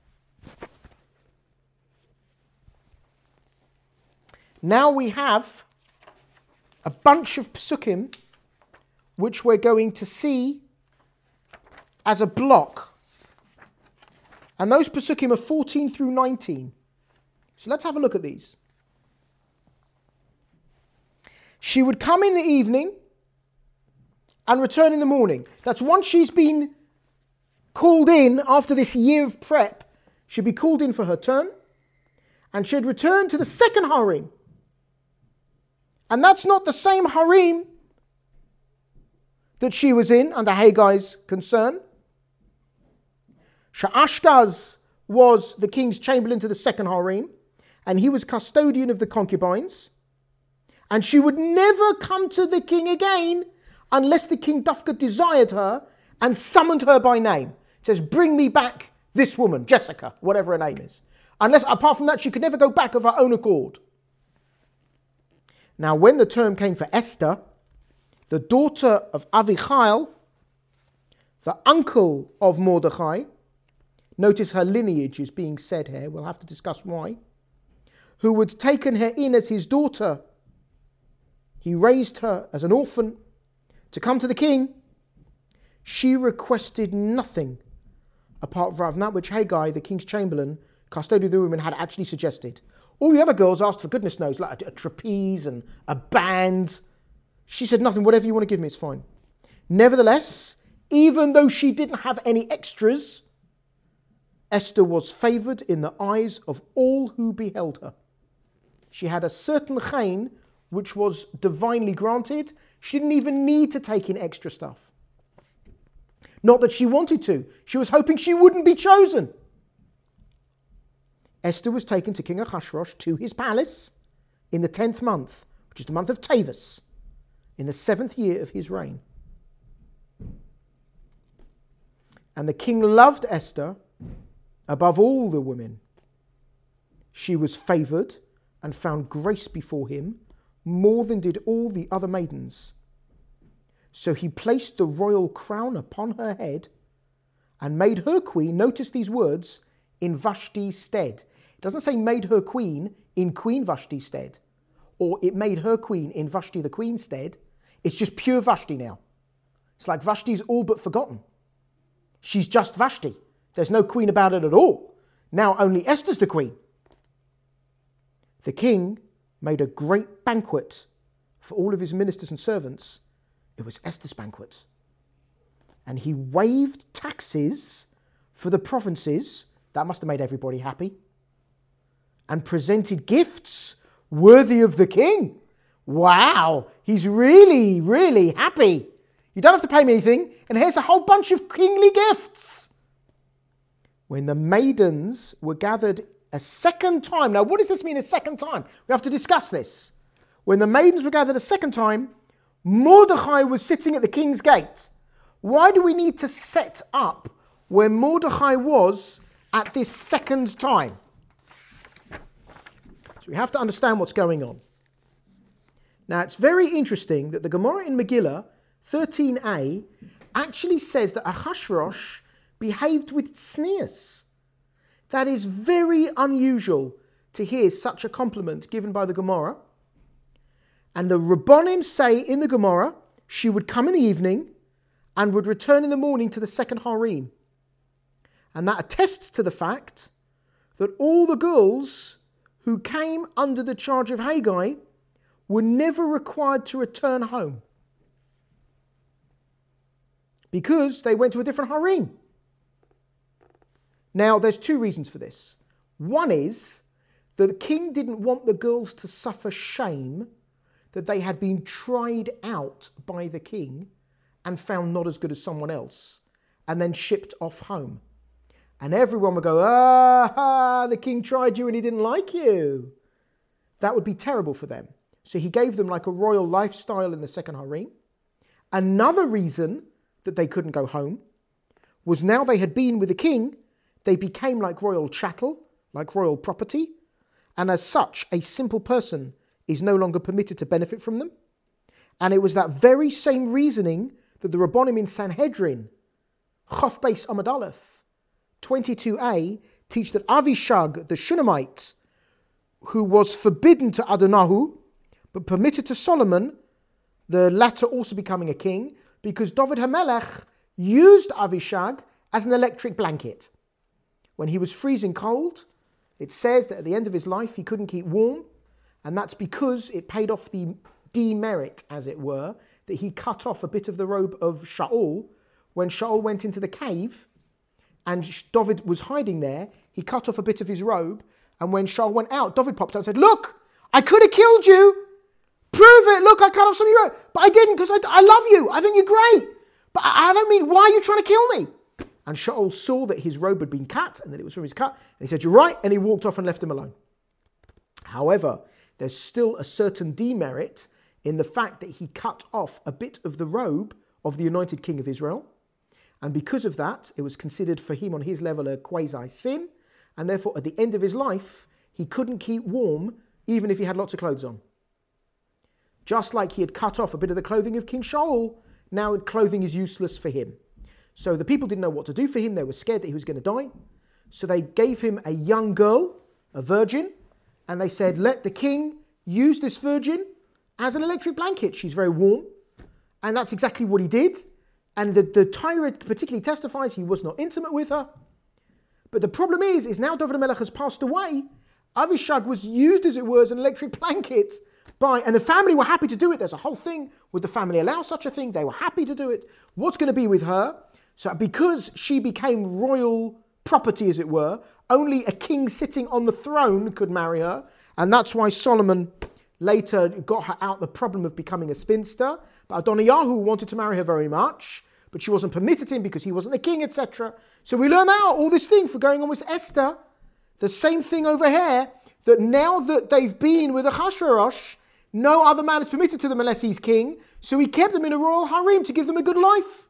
Now we have a bunch of psukim which we're going to see as a block. And those psukim are fourteen through nineteen. So let's have a look at these. She would come in the evening and return in the morning. That's once she's been called in after this year of prep, she'd be called in for her turn, and she'd return to the second harem. And that's not the same harem that she was in under Haggai's concern. Sha'ashgaz was the king's chamberlain to the second harem, and he was custodian of the concubines. And she would never come to the king again unless the king Dafka desired her and summoned her by name. It says, bring me back this woman, Jessica, whatever her name is. Unless, apart from that, she could never go back of her own accord. Now, when the term came for Esther, the daughter of Avichail, the uncle of Mordechai, notice her lineage is being said here, we'll have to discuss why, who had taken her in as his daughter. He raised her as an orphan to come to the king. She requested nothing apart from that which Haggai, the king's chamberlain, custodian of the women, had actually suggested. All the other girls asked for goodness knows, like a, a trapeze and a band. She said nothing, whatever you want to give me, it's fine. Nevertheless, even though she didn't have any extras, Esther was favoured in the eyes of all who beheld her. She had a certain chain which was divinely granted. She didn't even need to take in extra stuff. Not that she wanted to. She was hoping she wouldn't be chosen. Esther was taken to King Ahasuerus to his palace in the tenth month, which is the month of Tavis, in the seventh year of his reign. And the king loved Esther above all the women. She was favoured and found grace before him more than did all the other maidens. So he placed the royal crown upon her head and made her queen, notice these words, in Vashti's stead. It doesn't say made her queen in Queen Vashti's stead, or it made her queen in Vashti the queen's stead. It's just pure Vashti now. It's like Vashti's all but forgotten. She's just Vashti. There's no queen about it at all. Now only Esther's the queen. The king made a great banquet for all of his ministers and servants. It was Esther's banquet. And he waived taxes for the provinces. That must have made everybody happy. And presented gifts worthy of the king. Wow, he's really, really happy. You don't have to pay me anything. And here's a whole bunch of kingly gifts. When the maidens were gathered a second time. Now, what does this mean a second time? We have to discuss this. When the maidens were gathered a second time, Mordechai was sitting at the king's gate. Why do we need to set up where Mordechai was at this second time? So we have to understand what's going on. Now, it's very interesting that the Gemara in Megillah thirteen a actually says that Ahasuerus behaved with tznius. That is very unusual to hear such a compliment given by the Gemara. And the Rabbonim say in the Gemara, she would come in the evening and would return in the morning to the second harem. And that attests to the fact that all the girls who came under the charge of Haggai were never required to return home because they went to a different harem. Now, there's two reasons for this. One is that the king didn't want the girls to suffer shame that they had been tried out by the king and found not as good as someone else and then shipped off home. And everyone would go, ah, the king tried you and he didn't like you. That would be terrible for them. So he gave them like a royal lifestyle in the second harem. Another reason that they couldn't go home was now they had been with the king, they became like royal chattel, like royal property. And as such, a simple person is no longer permitted to benefit from them. And it was that very same reasoning that the Rabbonim in Sanhedrin, Chof Beis Amud Aleph, twenty-two a, teach that Avishag, the Shunammite, who was forbidden to Adonai, but permitted to Solomon, the latter also becoming a king, because David HaMelech used Avishag as an electric blanket. When he was freezing cold, it says that at the end of his life he couldn't keep warm, and that's because it paid off the demerit, as it were, that he cut off a bit of the robe of Shaul. When Shaul went into the cave and David was hiding there, he cut off a bit of his robe, and when Shaul went out, David popped out and said, look, I could have killed you. Prove it. Look, I cut off some of your robe. But I didn't because I, I love you. I think you're great. But I, I don't mean, why are you trying to kill me? And Shaul saw that his robe had been cut and that it was from his cut. And he said, you're right. And he walked off and left him alone. However, there's still a certain demerit in the fact that he cut off a bit of the robe of the anointed king of Israel. And because of that, it was considered for him on his level a quasi-sin. And therefore, at the end of his life, he couldn't keep warm even if he had lots of clothes on. Just like he had cut off a bit of the clothing of King Shaul, now clothing is useless for him. So the people didn't know what to do for him. They were scared that he was going to die. So they gave him a young girl, a virgin, and they said, let the king use this virgin as an electric blanket. She's very warm. And that's exactly what he did. And the, the Torah particularly testifies he was not intimate with her. But the problem is, is now David HaMelech has passed away. Avishag was used, as it were, as an electric blanket by, and the family were happy to do it. There's a whole thing. Would the family allow such a thing? They were happy to do it. What's going to be with her? So because she became royal property, as it were, only a king sitting on the throne could marry her. And that's why Solomon later got her out the problem of becoming a spinster. But Adoniyahu wanted to marry her very much, but she wasn't permitted him because he wasn't a king, et cetera. So we learn out all this thing for going on with Esther. The same thing over here, that now that they've been with Achashverosh, no other man is permitted to them unless he's king. So he kept them in a royal harem to give them a good life.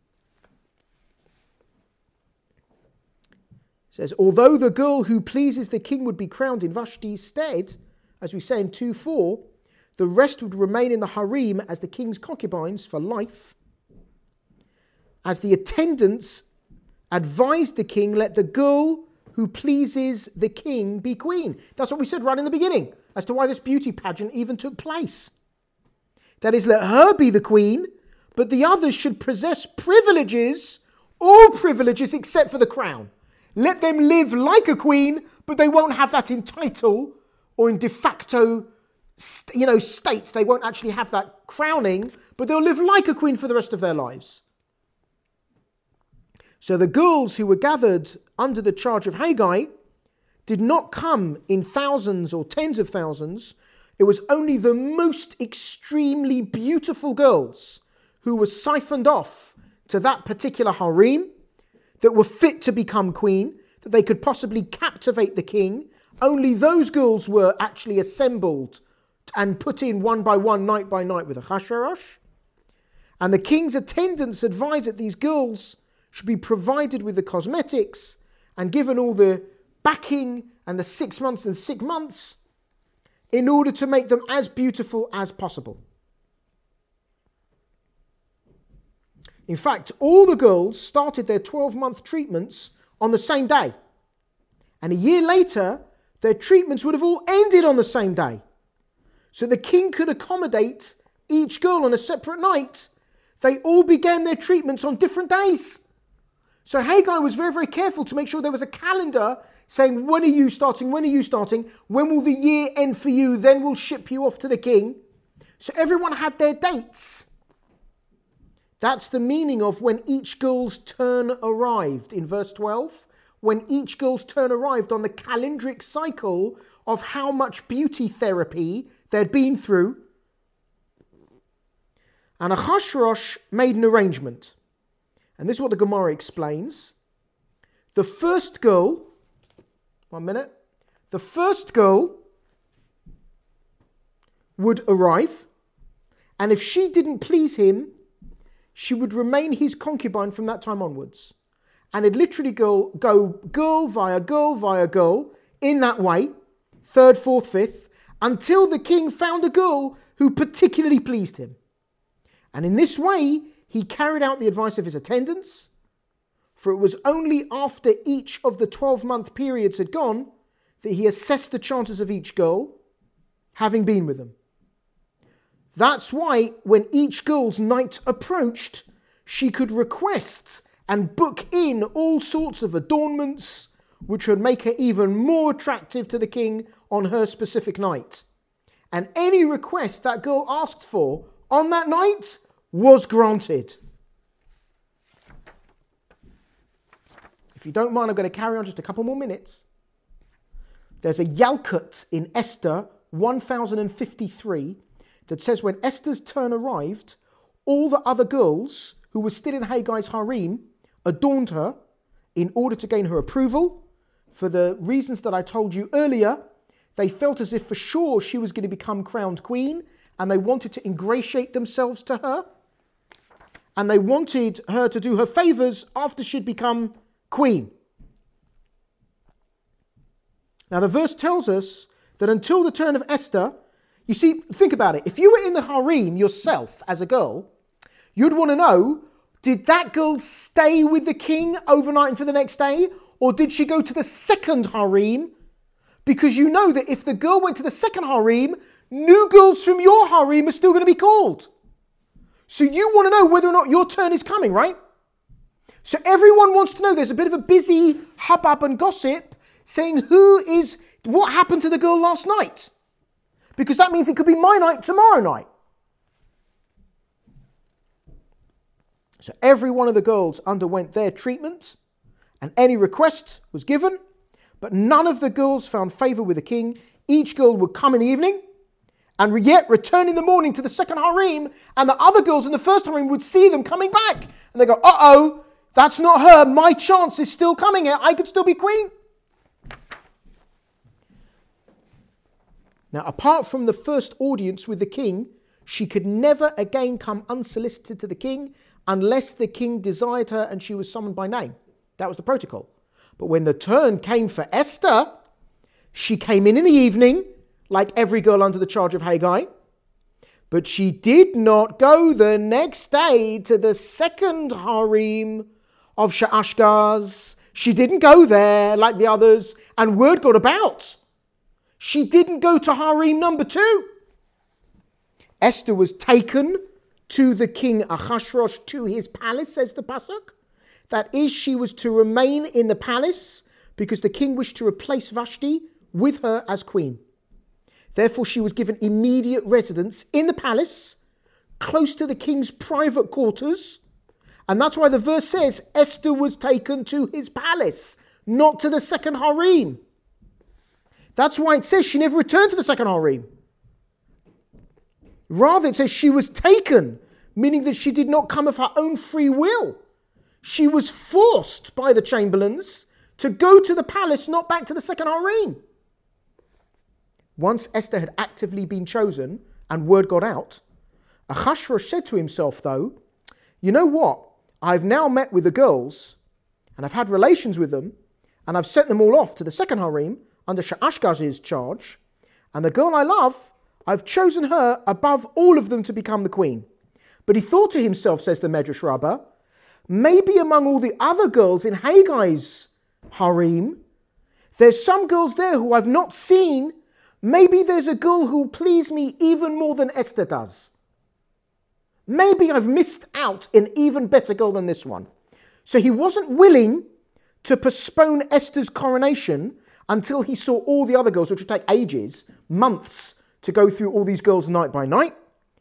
It says, although the girl who pleases the king would be crowned in Vashti's stead, as we say in two four, the rest would remain in the harem as the king's concubines for life. As the attendants advised the king, let the girl who pleases the king be queen. That's what we said right in the beginning, as to why this beauty pageant even took place. That is, let her be the queen, but the others should possess privileges, all privileges except for the crown. Let them live like a queen, but they won't have that in title or in de facto, you know, state. They won't actually have that crowning, but they'll live like a queen for the rest of their lives. So the girls who were gathered under the charge of Haggai did not come in thousands or tens of thousands. It was only the most extremely beautiful girls who were siphoned off to that particular harem, that were fit to become queen, that they could possibly captivate the king. Only those girls were actually assembled and put in one by one, night by night with Achashverosh. And the king's attendants advised that these girls should be provided with the cosmetics and given all the backing and the six months and six months in order to make them as beautiful as possible. In fact, all the girls started their twelve-month treatments on the same day. And a year later, their treatments would have all ended on the same day. So the king could accommodate each girl on a separate night. They all began their treatments on different days. So Haggai was very, very careful to make sure there was a calendar saying, when are you starting? When are you starting? When will the year end for you? Then we'll ship you off to the king. So everyone had their dates. That's the meaning of when each girl's turn arrived in verse twelve. When each girl's turn arrived on the calendric cycle of how much beauty therapy they'd been through. And Achashverosh made an arrangement. And this is what the Gemara explains. The first girl, one minute, the first girl would arrive, and if she didn't please him, she would remain his concubine from that time onwards. And it'd literally go, go girl via girl via girl in that way, third, fourth, fifth, until the king found a girl who particularly pleased him. And in this way, he carried out the advice of his attendants, for it was only after each of the twelve-month periods had gone that he assessed the chances of each girl having been with them. That's why when each girl's night approached, she could request and book in all sorts of adornments which would make her even more attractive to the king on her specific night. And any request that girl asked for on that night was granted. If you don't mind, I'm going to carry on just a couple more minutes. There's a Yalkut in Esther one thousand fifty-three that says when Esther's turn arrived, all the other girls who were still in Haggai's harem adorned her in order to gain her approval. For the reasons that I told you earlier, they felt as if for sure she was going to become crowned queen, and they wanted to ingratiate themselves to her, and they wanted her to do her favours after she'd become queen. Now the verse tells us that until the turn of Esther, you see, think about it. If you were in the harem yourself as a girl, you'd want to know, did that girl stay with the king overnight and for the next day? Or did she go to the second harem? Because you know that if the girl went to the second harem, new girls from your harem are still going to be called. So you want to know whether or not your turn is coming, right? So everyone wants to know. There's a bit of a busy hubbub and gossip saying who is, what happened to the girl last night? Because that means it could be my night tomorrow night. So every one of the girls underwent their treatment, and any request was given, but none of the girls found favour with the king. Each girl would come in the evening, and yet return in the morning to the second harem, and the other girls in the first harem would see them coming back. And they go, uh-oh, that's not her. My chance is still coming. I could still be queen. Now, apart from the first audience with the king, she could never again come unsolicited to the king unless the king desired her and she was summoned by name. That was the protocol. But when the turn came for Esther, she came in in the evening, like every girl under the charge of Haggai, but she did not go the next day to the second harem of Shaashgaz. She didn't go there like the others, and word got about. She didn't go to harem number two. Esther was taken to the king Achashverosh to his palace, says the Pasuk. That is, she was to remain in the palace because the king wished to replace Vashti with her as queen. Therefore, she was given immediate residence in the palace, close to the king's private quarters. And that's why the verse says Esther was taken to his palace, not to the second harem. That's why it says she never returned to the second harem. Rather, it says she was taken, meaning that she did not come of her own free will. She was forced by the chamberlains to go to the palace, not back to the second harem. Once Esther had actively been chosen and word got out, Achashverosh said to himself, though, you know what? I've now met with the girls and I've had relations with them and I've sent them all off to the second harem under Shaashgaz's charge, and the girl I love, I've chosen her above all of them to become the queen. But he thought to himself, says the Medrash Rabbah, maybe among all the other girls in Haggai's harem, there's some girls there who I've not seen. Maybe there's a girl who'll please me even more than Esther does. Maybe I've missed out an even better girl than this one. So he wasn't willing to postpone Esther's coronation until he saw all the other girls, which would take ages, months, to go through all these girls night by night.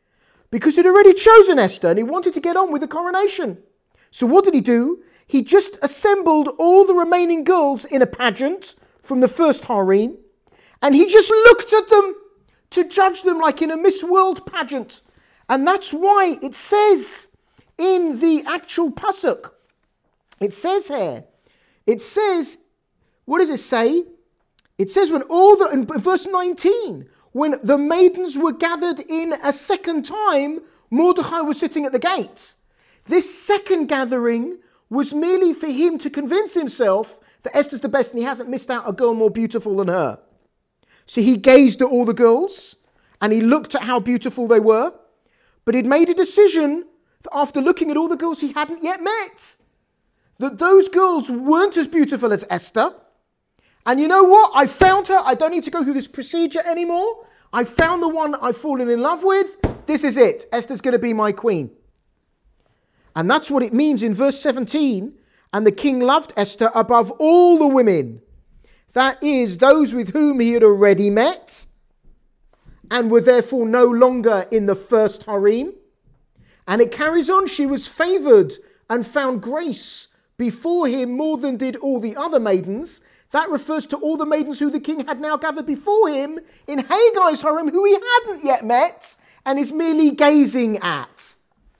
because he'd already chosen Esther and he wanted to get on with the coronation. So what did he do? He just assembled all the remaining girls in a pageant from the first harem, and he just looked at them to judge them like in a Miss World pageant. And that's why it says in the actual pasuk, it says here, it says, what does it say? It says when all the, in verse nineteen, when the maidens were gathered in a second time, Mordechai was sitting at the gate. This second gathering was merely for him to convince himself that Esther's the best and he hasn't missed out a girl more beautiful than her. So he gazed at all the girls and he looked at how beautiful they were, but he'd made a decision that after looking at all the girls he hadn't yet met, that those girls weren't as beautiful as Esther. And you know what? I found her. I don't need to go through this procedure anymore. I found the one I've fallen in love with. This is it. Esther's going to be my queen. And that's what it means in verse seventeen. And the king loved Esther above all the women. That is, those with whom he had already met and were therefore no longer in the first harem. And it carries on. She was favoured and found grace before him more than did all the other maidens. That refers to all the maidens who the king had now gathered before him in Haggai's harem, who he hadn't yet met and is merely gazing at.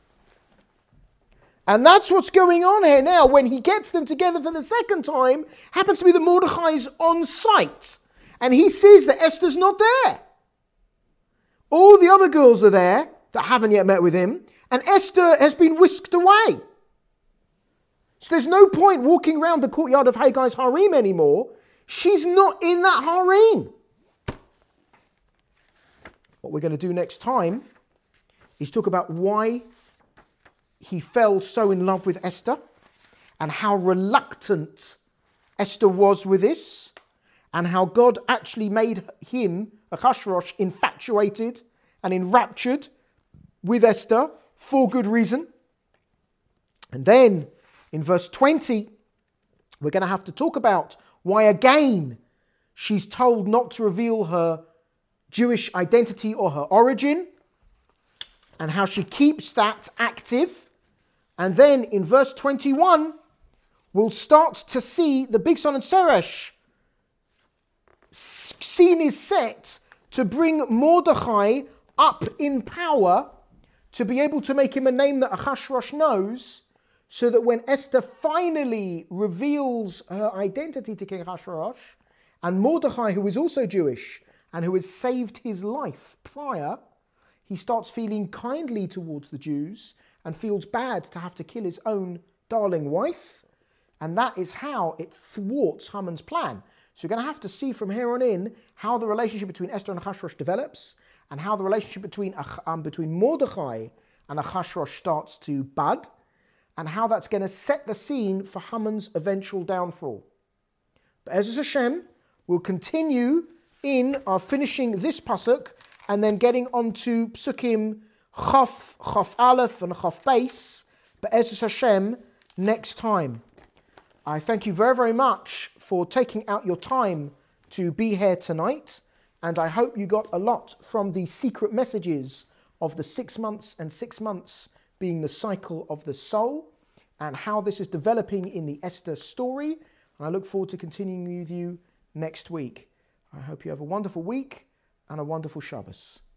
And that's what's going on here now. When he gets them together for the second time, happens to be that Mordechai's on site. And he sees that Esther's not there. All the other girls are there that haven't yet met with him. And Esther has been whisked away. So there's no point walking around the courtyard of Haggai's harem anymore. She's not in that harem. What we're going to do next time is talk about why he fell so in love with Esther and how reluctant Esther was with this and how God actually made him, Ahasuerus, infatuated and enraptured with Esther for good reason. And then in verse twenty, we're going to have to talk about why again she's told not to reveal her Jewish identity or her origin and how she keeps that active. And then in verse twenty-one, we'll start to see the Bigsan and Seresh. Scene is set to bring Mordechai up in power to be able to make him a name that Ahasuerus knows, so that when Esther finally reveals her identity to King Ahasuerus, and Mordechai, who is also Jewish and who has saved his life prior, he starts feeling kindly towards the Jews and feels bad to have to kill his own darling wife. And that is how it thwarts Haman's plan. So you're going to have to see from here on in how the relationship between Esther and Ahasuerus develops and how the relationship between, um, between Mordechai and Ahasuerus starts to bud, and how that's going to set the scene for Haman's eventual downfall. But Ezras Hashem will continue in our finishing this pasuk and then getting on to psukim Chof, Chof Aleph and Chof Beis, but Ezras Hashem next time. I thank you very, very much for taking out your time to be here tonight, and I hope you got a lot from the secret messages of the six months and six months being the cycle of the soul, and how this is developing in the Esther story. And I look forward to continuing with you next week. I hope you have a wonderful week and a wonderful Shabbos.